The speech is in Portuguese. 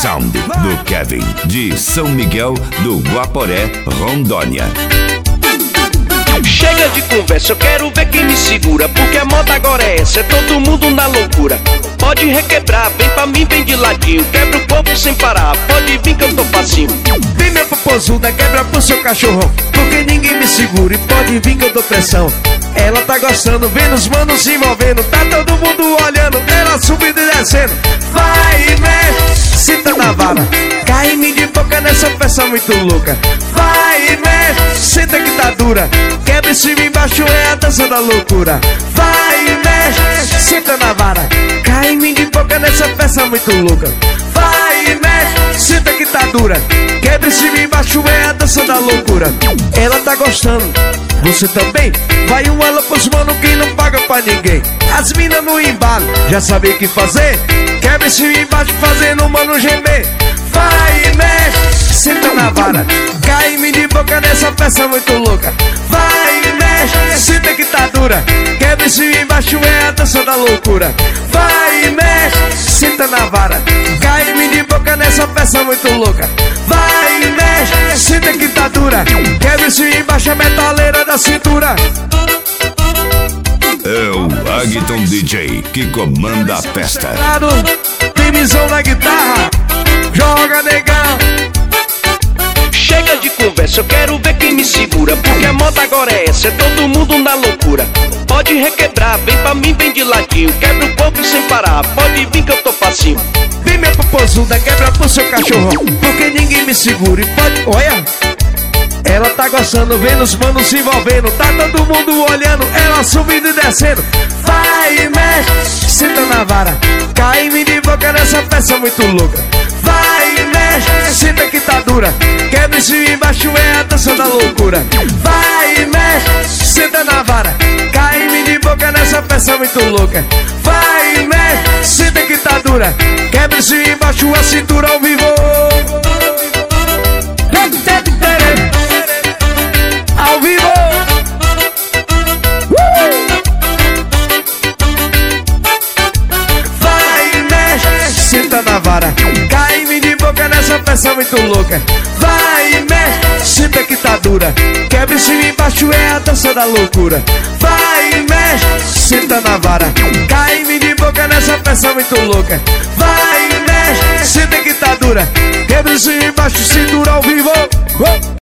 Sound do Kevin, de São Miguel do Guaporé, Rondônia. Chega de conversa, eu quero ver quem me segura, porque a moda agora é essa, é todo mundo na loucura. Pode requebrar, vem pra mim, vem de ladinho, quebra o corpo sem parar, pode vir que eu tô facinho. Vem minha popozuda, quebra pro seu cachorrão, porque ninguém me segura e pode vir que eu dou pressão. Ela tá gostando, vendo os manos se envolvendo, tá todo mundo olhando, ela subindo e descendo. Vai, mexe, senta na vara, cai de boca nessa festa muito louca. Vai, mexe, senta que tá dura, quebra em cima e embaixo, é a dança da loucura. Vai, mexe, senta na vara, cai de boca nessa festa muito louca. Vai, mexe, senta que tá dura, quebra em cima e embaixo, é a dança da loucura. Ela tá gostando, você também? Vai um alô pros mano que não paga pra ninguém. As minas no embalo, já sabe o que fazer, quebra em cima e embaixo fazendo o mano gemer. Vai, mexe, senta na vara, cai de boca nessa festa muito louca. Vai, mexe, senta que tá dura, quebra em cima e embaixo, é a dança da loucura. Vai, mexe, senta na vara, cai de boca nessa festa muito louca. Vai, mexe, senta que tá dura, quebra em cima e embaixo, a metaleira da cintura. É o Agton DJ que comanda a festa. Tem visão na guitarra, joga negão. Chega de conversa, eu quero ver quem me segura, porque a moda agora é essa, é todo mundo na loucura. Pode requebrar, vem pra mim, vem de ladinho, quebra o corpo sem parar, pode vir que eu tô facinho. Vem minha popozuda, quebra pro seu cachorrão, porque ninguém me segura e pode... Olha, ela tá gostando, vendo os manos se envolvendo, tá todo mundo olhando, ela subindo e descendo. Vai, mexe, senta na vara, cai de boca nessa festa muito louca. Vai, mexe, senta que tá dura, quebra em cima e embaixo, é a dança da loucura. Vai, mexe, senta na vara, cai de boca nessa festa muito louca. Vai, mexe, senta que tá dura, quebra em cima e embaixo, a cintura ao vivo. Ao vivo. Vai, mexe, senta na vara, cai de boca nessa festa muito louca. Vai, mexe, senta que tá dura, quebra em cima e embaixo, é a dança da loucura. Vai, mexe, senta na vara, cai de boca nessa festa muito louca. Vai, mexe, senta que tá dura, quebra em cima e embaixo, cintura ao vivo.